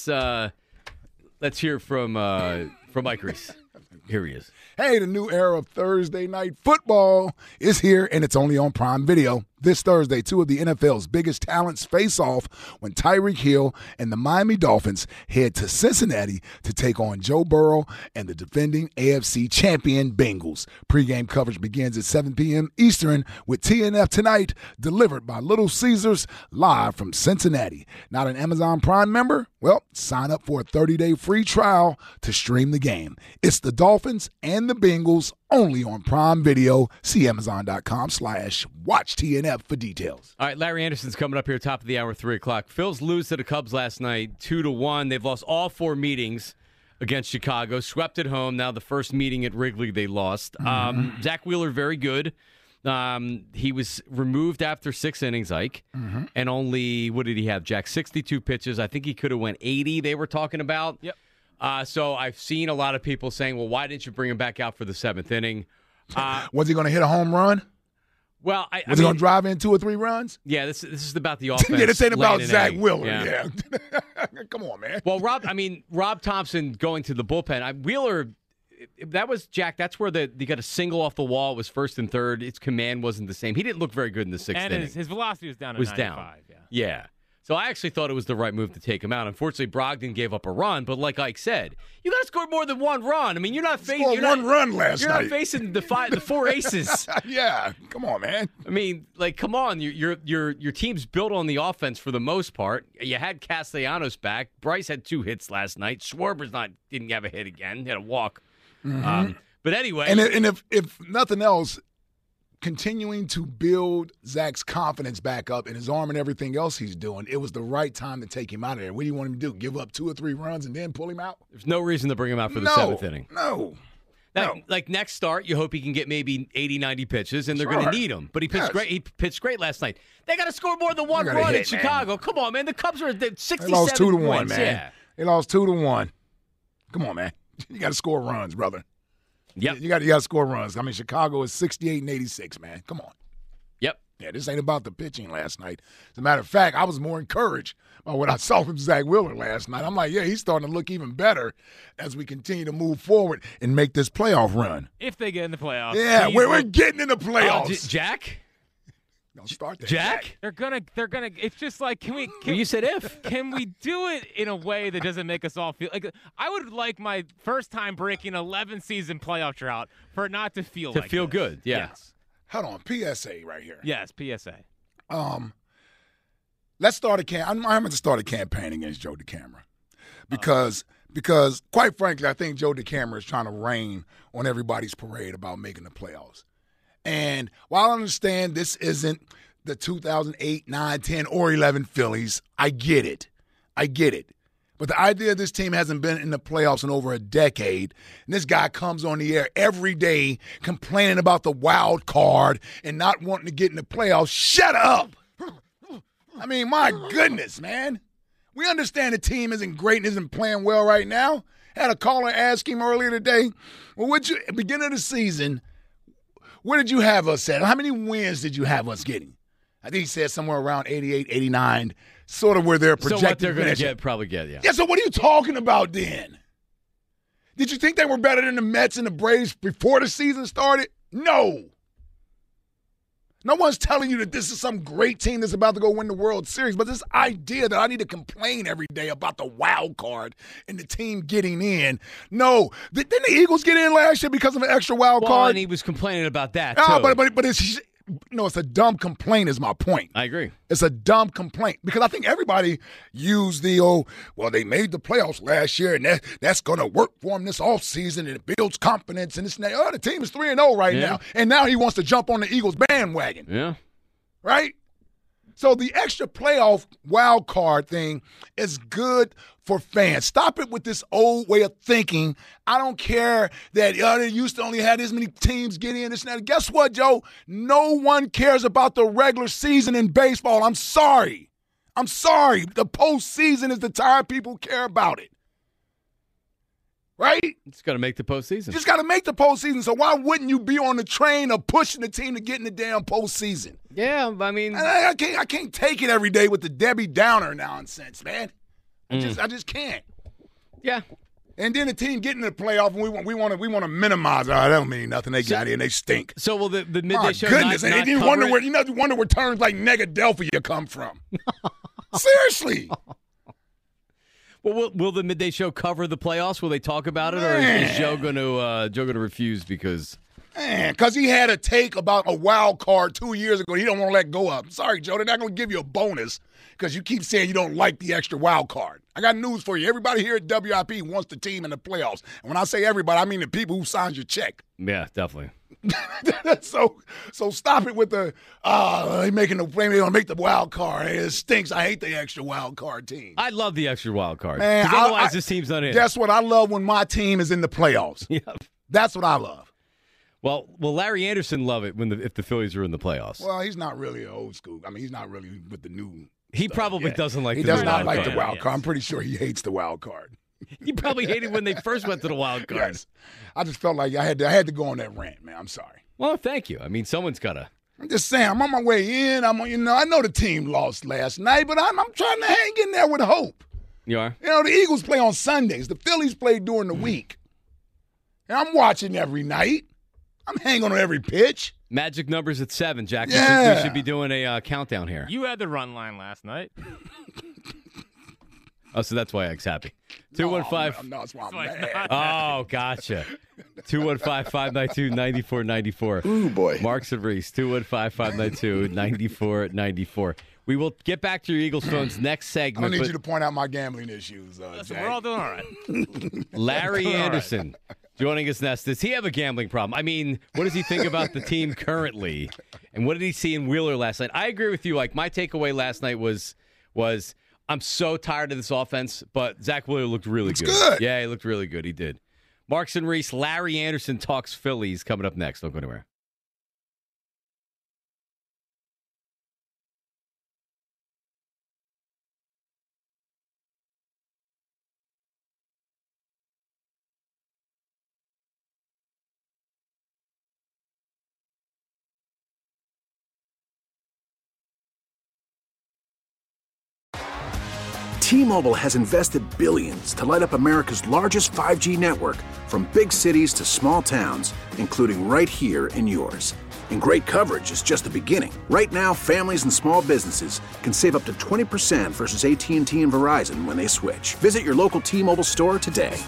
hear from Mike Reese. Here he is.
Hey, the new era of Thursday night football is here, and it's only on Prime Video. This Thursday, two of the NFL's biggest talents face off when Tyreek Hill and the Miami Dolphins head to Cincinnati to take on Joe Burrow and the defending AFC champion Bengals. Pre-game coverage begins at 7 p.m. Eastern with TNF Tonight, delivered by Little Caesars, live from Cincinnati. Not an Amazon Prime member? Well, sign up for a 30-day free trial to stream the game. It's the Dolphins and the Bengals, only on Prime Video. See Amazon.com/WatchTNF for details.
All right, Larry Anderson's coming up here, top of the hour, 3 o'clock. Phils lose to the Cubs last night, 2-1. They've lost all 4 meetings against Chicago, swept at home. Now the first meeting at Wrigley they lost. Zach Wheeler, very good. He was removed after 6 innings, Ike, and only, what did he have, Jack? 62 pitches. I think he could have went 80, they were talking about.
Yep.
So I've seen a lot of people saying, well, why didn't you bring him back out for the 7th inning?
Was he going to hit a home run?
Well,
was he going to drive in 2 or 3 runs?
Yeah, this is about the offense.
Yeah, this ain't about Zach Wheeler.
Yeah.
Come on, man.
Well, Rob Thompson going to the bullpen. Wheeler, that was, Jack, that's where they got a single off the wall. It was 1st and 3rd. Its command wasn't the same. He didn't look very good in the 6th inning.
And his velocity was down to 95.
Yeah. So I actually thought it was the right move to take him out. Unfortunately, Brogdon gave up a run, but like Ike said, you got to score more than one run. I mean, you're not facing
one run last
You're
night.
not facing the four aces.
Yeah, come on, man.
I mean, like, come on. Your team's built on the offense for the most part. You had Castellanos back. Bryce had 2 hits last night. Schwarber's didn't have a hit again. He had a walk.
Mm-hmm.
But anyway,
and if nothing else, continuing to build Zach's confidence back up in his arm and everything else he's doing, it was the right time to take him out of there. What do you want him to do? Give up 2 or 3 runs and then pull him out?
There's no reason to bring him out for the 7th inning.
No.
Like next start, you hope he can get maybe 80, 90 pitches, and they're going to need him. But he pitched great. He pitched great last night. They got to score more than 1 run in Chicago. Man. Come on, man. The Cubs are at 67
They lost 2-1,
points.
man.
Yeah.
They lost 2-1. Come on, man. You got to score runs, brother.
Yep.
You got to score runs. I mean, Chicago is 68-86, man. Come on.
Yep.
Yeah, this ain't about the pitching last night. As a matter of fact, I was more encouraged by what I saw from Zach Wheeler last night. I'm like, yeah, he's starting to look even better as we continue to move forward and make this playoff run.
If they get in the playoffs.
Yeah, we're getting in the playoffs.
Jack?
Don't start that.
Jack?
They're gonna. It's just like, can
you said if.
Can we do it in a way that doesn't make us all feel like? I would like my first time breaking 11-season playoff drought for it not to feel
like
this.
Good. Yeah.
Yes.
Hold on, PSA right here.
Yes, PSA.
Let's start I'm going to start a campaign against Joe DeCamara because quite frankly, I think Joe DeCamara is trying to rain on everybody's parade about making the playoffs. And while I understand this isn't the 2008, 9, 10, or 11 Phillies, I get it. But the idea this team hasn't been in the playoffs in over a decade, and this guy comes on the air every day complaining about the wild card and not wanting to get in the playoffs. Shut up! I mean, my goodness, man. We understand the team isn't great and isn't playing well right now. Had a caller ask him earlier today, well, at the beginning of the season, where did you have us at? How many wins did you have us getting? I think he said somewhere around 88, 89, sort of where they're projected.
So what they're going to probably get, yeah.
Yeah, so what are you talking about then? Did you think they were better than the Mets and the Braves before the season started? No. No one's telling you that this is some great team that's about to go win the World Series, but this idea that I need to complain every day about the wild card and the team getting in. No. Didn't the Eagles get in last year because of an extra wild card?
And he was complaining about that, too.
But it's a dumb complaint is my point.
I agree.
It's a dumb complaint because I think everybody used they made the playoffs last year and that's going to work for them this offseason and it builds confidence and this and that. Oh, the team is 3-0 right now. And now he wants to jump on the Eagles bandwagon.
Yeah.
Right? So the extra playoff wild card thing is good for fans. Stop it with this old way of thinking. I don't care that they used to only have this many teams get in, this and that. Guess what, Joe? No one cares about the regular season in baseball. I'm sorry. The postseason is the time people care about it. Right?
It's got to make the postseason.
You just got to make the postseason. So why wouldn't you be on the train of pushing the team to get in the damn postseason?
Yeah, I mean,
I can't take it every day with the Debbie Downer nonsense, man. I just can't.
Yeah.
And then the team getting to the playoff, and we want to minimize. That don't mean nothing. They got in, and they stink.
So will the midday show?
Goodness,
not
you
cover
wonder
it?
where terms like Negadelphia come from. Seriously.
Well, will the midday show cover the playoffs? Will they talk about it, or is Joe going to refuse because?
Because he had a take about a wild card 2 years ago. He don't want to let go of. Sorry, Joe, they're not going to give you a bonus because you keep saying you don't like the extra wild card. I got news for you. Everybody here at WIP wants the team in the playoffs. And when I say everybody, I mean the people who signs your check.
Yeah, definitely.
So stop it with the they making the play. They gonna make the wild card. It stinks. I hate the extra wild card team.
I love the extra wild card.
Man,
otherwise this team's not in.
That's what I love when my team is in the playoffs.
Yep.
That's what I love.
Well, Larry Anderson love it if the Phillies are in the playoffs.
Well, he's not really an old school. I mean, he's not really with the new.
He probably doesn't like.
He
the
does
wild
not like
card.
the wild card. I'm pretty sure he hates the wild card.
He probably hated when they first went to the wild card.
Yes. I just felt like I had to go on that rant, man. I'm sorry.
Well, thank you. I mean, someone's got to.
I'm just saying, I'm on my way in. I know the team lost last night, but I'm trying to hang in there with hope.
You are?
The Eagles play on Sundays. The Phillies play during the week. And I'm watching every night. I'm hanging on every pitch.
Magic numbers at 7, Jack.
Yeah.
We should be doing a countdown here.
You had the run line last night.
Oh, so that's why Egg's happy. 215.
No, that's why I'm mad.
Oh, gotcha. 215-592-9494.
Ooh, boy.
Marks and Reese, 215-592-9494. We will get back to your Eagles phones next
I
segment.
don't need you to point out my gambling issues,
Listen,
Jay.
we're all doing all right.
Larry Anderson joining us next. Does he have a gambling problem? I mean, what does he think about the team currently? And what did he see in Wheeler last night? I agree with you. Like, my takeaway last night was I'm so tired of this offense, but Zach Wheeler looked really good. Yeah, he looked really good. He did. Marks and Reese, Larry Anderson talks Phillies coming up next. Don't go anywhere.
T-Mobile has invested billions to light up America's largest 5G network, from big cities to small towns, including right here in yours. And great coverage is just the beginning. Right now, families and small businesses can save up to 20% versus AT&T and Verizon when they switch. Visit your local T-Mobile store today.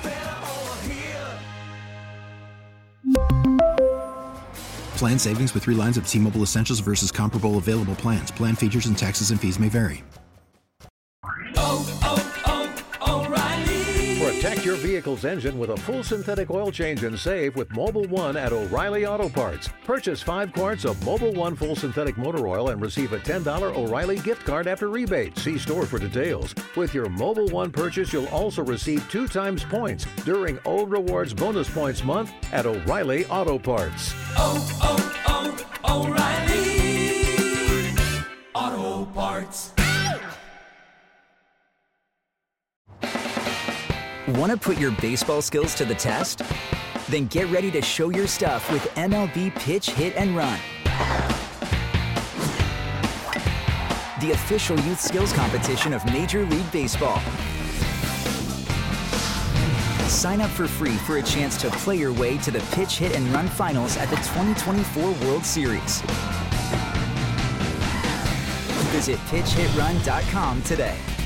Plan savings with 3 lines of T-Mobile Essentials versus comparable available plans. Plan features and taxes and fees may vary.
Protect your vehicle's engine with a full synthetic oil change and save with Mobil 1 at O'Reilly Auto Parts. Purchase 5 quarts of Mobil 1 full synthetic motor oil and receive a $10 O'Reilly gift card after rebate. See store for details. With your Mobil 1 purchase, you'll also receive 2 times points during O Rewards Bonus Points Month at O'Reilly Auto Parts.
O'Reilly Auto Parts.
Want to put your baseball skills to the test? Then get ready to show your stuff with MLB Pitch, Hit, and Run. The official youth skills competition of Major League Baseball. Sign up for free for a chance to play your way to the Pitch, Hit, and Run finals at the 2024 World Series. Visit PitchHitRun.com today.